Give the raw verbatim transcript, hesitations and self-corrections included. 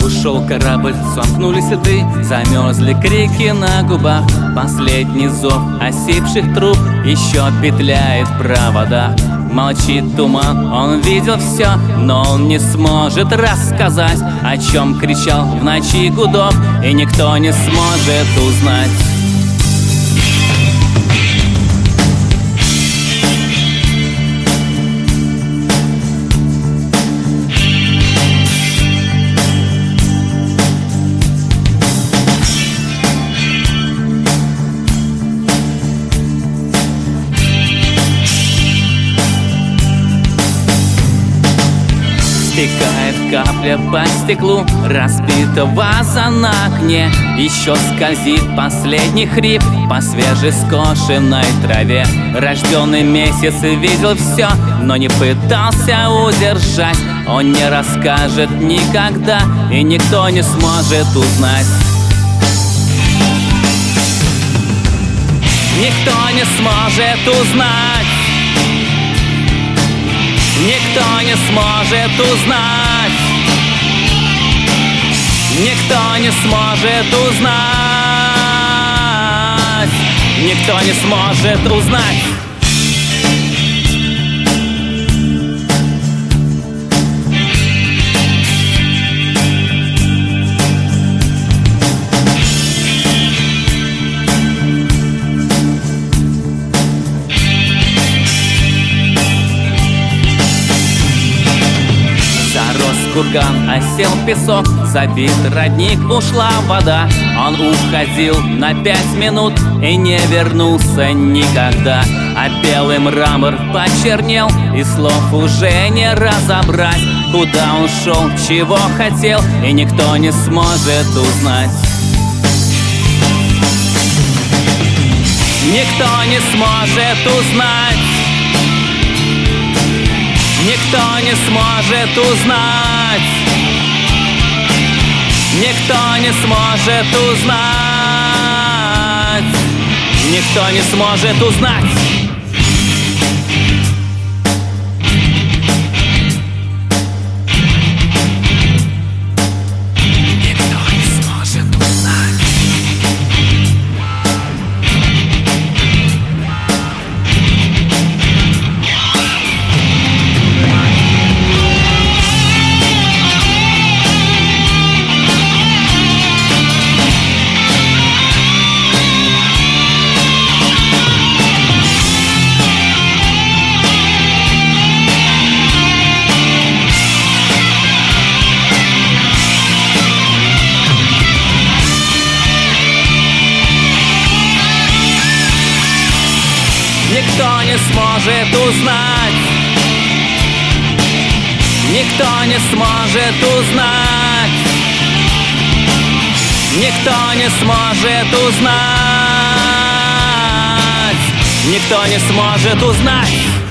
ушел корабль, сомкнулись ряды, замерзли крики на губах. Последний зов осипших труб еще петляет в проводах. Молчит туман, он видел все, но он не сможет рассказать, о чем кричал в ночи гудок, и никто не сможет узнать. Стекает капля по стеклу разбита ваза на окне. Еще скользит последний хрип по свежескошенной траве. Рожденный месяц видел все, но не пытался удержать. Он не расскажет никогда, и никто не сможет узнать. Никто не сможет узнать. Никто не сможет узнать. Никто не сможет узнать. Никто не сможет узнать. Курган, осел песок, забит родник, ушла вода. Он уходил на пять минут и не вернулся никогда. А белый мрамор почернел, и слов уже не разобрать. Куда он шел, чего хотел, и никто не сможет узнать. Никто не сможет узнать. Никто не сможет узнать. Никто не сможет узнать. Никто не сможет узнать. Никто не сможет узнать. Никто не сможет узнать. Никто не сможет узнать. Никто не сможет узнать.